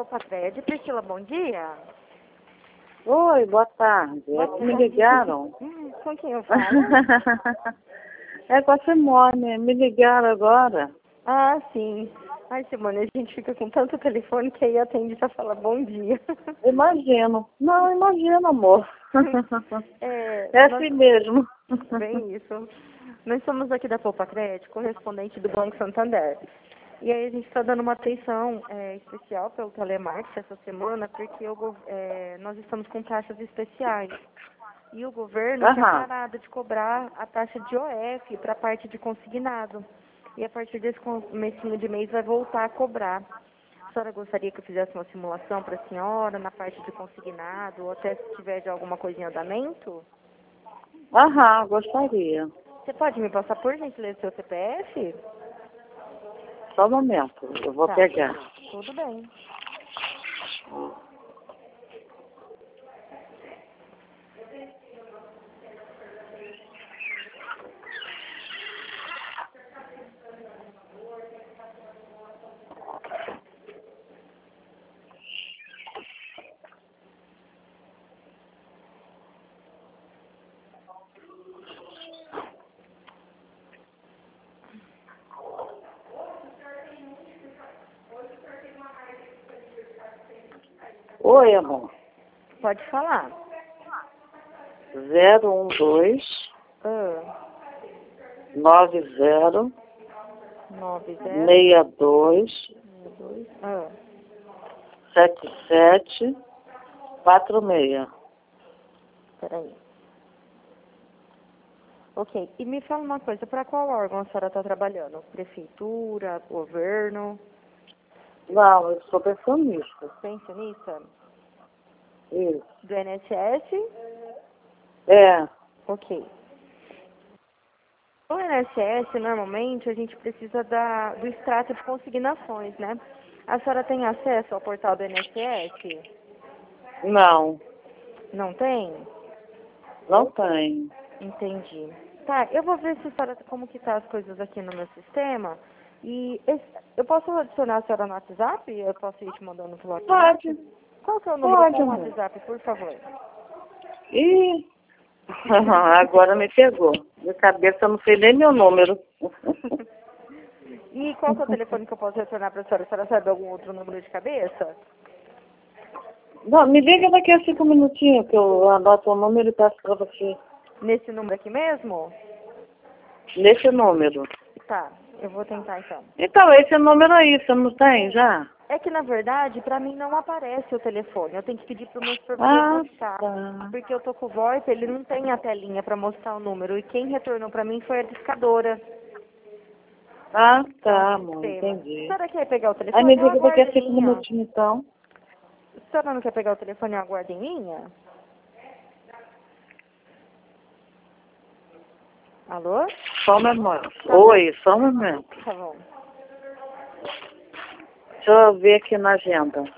Poupa-Crédito. Priscila, bom dia. Oi, boa tarde. Me ligaram. Com quem eu falo? É com a Simone. Me ligaram agora. Ah, sim. Ai, Simone, a gente fica com tanto telefone que aí atende pra falar bom dia. Imagino. Não, imagino, amor. É assim mesmo. Bem isso. Nós somos aqui da Poupa-Crédito, correspondente do Banco Santander. E aí a gente está dando uma atenção especial pelo telemarketing essa semana, porque nós estamos com taxas especiais. E o governo tinha parado de cobrar a taxa de OF para a parte de consignado. E a partir desse comecinho de mês vai voltar a cobrar. A senhora gostaria que eu fizesse uma simulação para a senhora na parte de consignado, ou até se tiver de alguma coisa em andamento? Gostaria. Você pode me passar, por gentileza, seu CPF? Só um momento, eu vou pegar. Tudo bem. Oi, amor. Pode falar. 012 90 62 77 46. Peraí. Ok. E me fala uma coisa, para qual órgão a senhora está trabalhando? Prefeitura, governo? Não, eu sou pensionista. Pensionista? Isso. Do INSS? É. Ok. No INSS, normalmente, a gente precisa do extrato de consignações, né? A senhora tem acesso ao portal do INSS? Não, Não tem? não tem. Entendi. Tá, eu vou ver se a senhora, como que tá as coisas aqui no meu sistema. E eu posso adicionar a senhora no WhatsApp? Eu posso ir te mandando pelo WhatsApp? Pode. Qual que é o número Pode, do amor. WhatsApp, por favor? Ih, agora me pegou. De cabeça eu não sei nem meu número. E qual que é o telefone que eu posso retornar para a senhora? A senhora sabe algum outro número de cabeça? Não, me liga daqui a 5 minutinhos que eu anoto o número e passo para você. Nesse número aqui mesmo? Nesse número. Tá, eu vou tentar então. Então, esse número aí, você não tem já? É que, na verdade, para mim não aparece o telefone. Eu tenho que pedir para o meu supervisor buscar. Tá. Porque eu tô com o VoIP, ele não tem a telinha para mostrar o número. E quem retornou para mim foi a discadora. Tá, amor, entendi. A senhora quer pegar o telefone? Aí me Eu liga daqui aguardo a em 5 linha. minutinhos, então. A senhora não quer pegar o telefone? Eu aguardo em linha? Alô? Só um momento. Oi, só um momento. Tá bom. Deixa eu ver aqui na agenda.